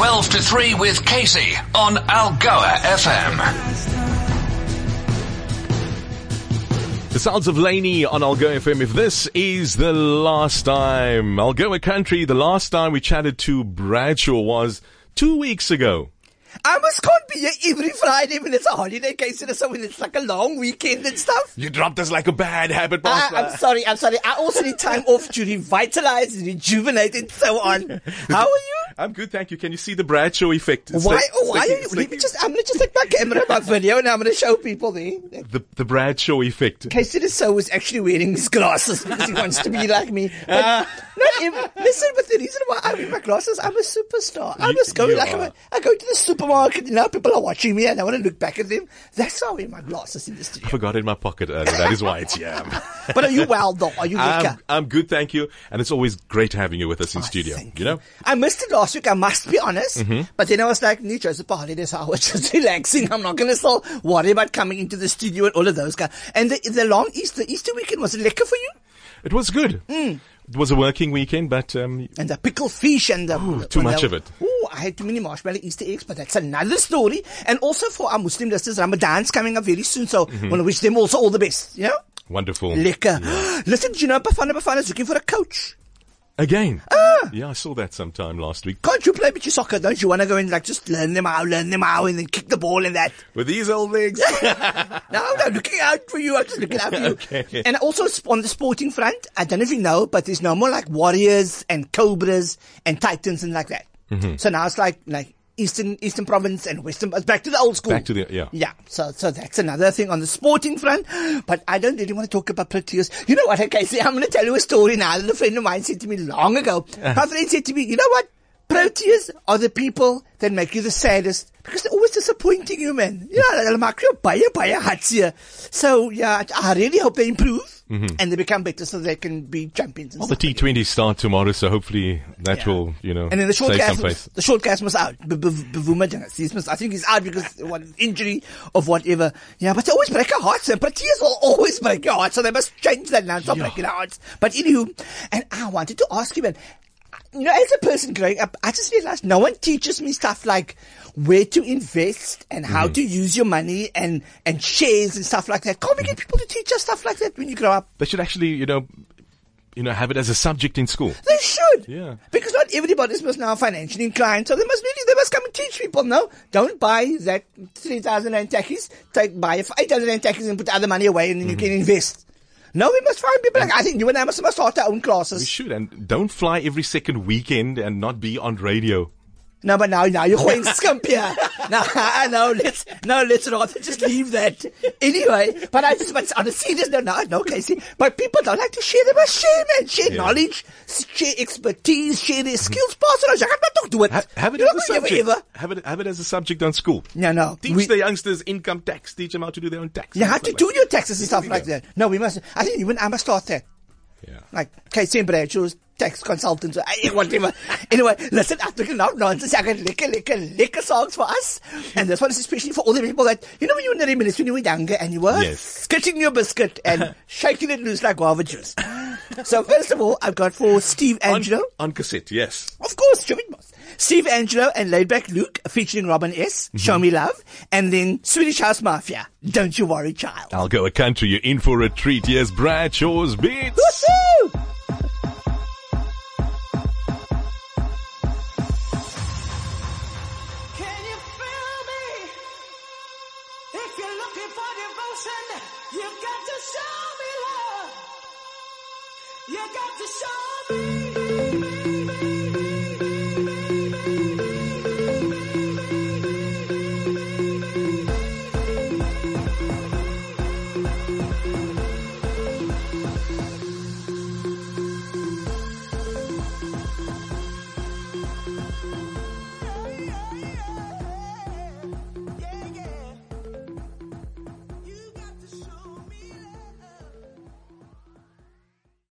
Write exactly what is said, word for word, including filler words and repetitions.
twelve to three with Casey on Algoa F M. The sounds of Laney on Algoa F M. If this is the last time, Algoa Country, the last time we chatted to Bradshaw was two weeks ago. I must can't be here every Friday when it's a holiday, Casey, so when it's like a long weekend and stuff. You dropped us like a bad habit, boss. I, I'm sorry, I'm sorry. I also need time off to revitalize, rejuvenate, and so on. How are you? I'm good, thank you. Can you see the Bradshaw effect? It's Why? like, Oh, why like, are you? Let me just. I'm gonna just take my camera, my video, and I'm gonna show people there. The the Bradshaw effect. Casey the So is actually wearing his glasses because he wants to be like me. But uh, not even, listen, but the reason why I wear my glasses, I'm a superstar. I You- must go you like I'm are. a, I go to the supermarket, you know, people are watching me, and I want to look back at them. That's why I wear my glasses in the I studio. forgot it in my pocket earlier. That is why it's here. But are you well though? Are you I'm, lekker? I'm good, thank you. And it's always great having you with us in Oh, studio. thank You know? I missed it last week, I must be honest. Mm-hmm. But then I was like, New Joseph holiday, so I was just relaxing. I'm not going to still worry about coming into the studio and all of those guys. And the, the long Easter, Easter weekend, was it lekker for you? It was good. Mm. It was a working weekend, but um, And the pickled fish and the... Ooh, too and much the- of it. Ooh, I had too many marshmallow Easter eggs, but that's another story. And also for our Muslim listeners, Ramadan's coming up very soon, so Mm-hmm. I want to wish them also all the best, you know? wonderful. Lekker. Listen, do you know Bafana Bafana is looking for a coach? Again. Ah. Yeah, I saw that sometime last week. Can't you play a bit of soccer? Don't you want to go and like just learn them out, learn them out, and then kick the ball and that? With these old legs. No, no, looking out for you. I'm just looking out for you. Okay. And also sp- on the sporting front, I don't know if you know, but there's no more like Warriors and Cobras and Titans and like that. Mm-hmm. So now it's like like Eastern Eastern Province and Western. It's back to the old school. Back to the, yeah. Yeah, so so that's another thing on the sporting front. But I don't really want to talk about Proteas. You know what, Casey? I'm going to tell you a story now that a friend of mine said to me long ago. My friend said to me, you know what? Proteas are the people that make you the saddest because they're always disappointing you, man. You know, they'll make you baie, baie hartseer. So, yeah, I really hope they improve and they become better so they can be champions. And Well, the stuff. T twenty start tomorrow, so hopefully that Yeah. will, you know, And then the short save gas, some was, face. the short gas was out. B- B- Bavuma Jangas. He's must- I think he's out because of one injury of whatever. Yeah, but they always break our hearts. And Proteas will always break your heart, so they must change that now. Stop Yeah. breaking our hearts. But anywho, and I wanted to ask you, man. You know, as a person growing up, I just realized no one teaches me stuff like where to invest and how Mm. to use your money and, and shares and stuff like that. Can't we get people to teach us stuff like that when you grow up? They should actually, you know, you know, have it as a subject in school. They should. Yeah. Because not everybody is now financially inclined, so they must really, they must come and teach people, no? Don't buy that three thousand rand tackies, take, buy eight thousand rand tackies and put the other money away and then you can invest. No, we must find people like, I think you and I must, must start our own We classes. should, and don't fly every second weekend and not be on radio. No, but now, now you're going scump here. No, no, let's, no, let's rather just leave that. Anyway, but I just, but on a serious note, no, no, Casey, but people don't like to share. They must share, man. Share Yeah. knowledge, share expertise, share their skills. Pass it on. I don't do it. Ha- have it You as a know, ever, subject. ever. Have it, have it as a subject on school. No, no. Teach We- the youngsters income tax. Teach them how to do their own tax. You have to do your taxes and stuff we like go. that. No, we must. I think even I must start that. Yeah. Like Casey and Bradshaw's tax consultants, or eh, whatever. Anyway, listen, I'm talking enough nonsense. I got liquor, liquor, liquor songs for us. And this one is especially for all the people that, you know, when you were in the reminisce when you were younger and you were Yes. skitting your biscuit and shaking it loose like guava juice. So first of all, I've got for Steve On, Angelo. on cassette, yes. Of course, Joey Moss. Steve Angelo and Laidback Luke featuring Robin S. Show Me Love. And then Swedish House Mafia. Don't You Worry, Child. Algoa Country, you're in for a treat. Here's Bradshaw's Beats. Woohoo! Can you feel me? If you're looking for devotion, you've got to show me love. You got to show me.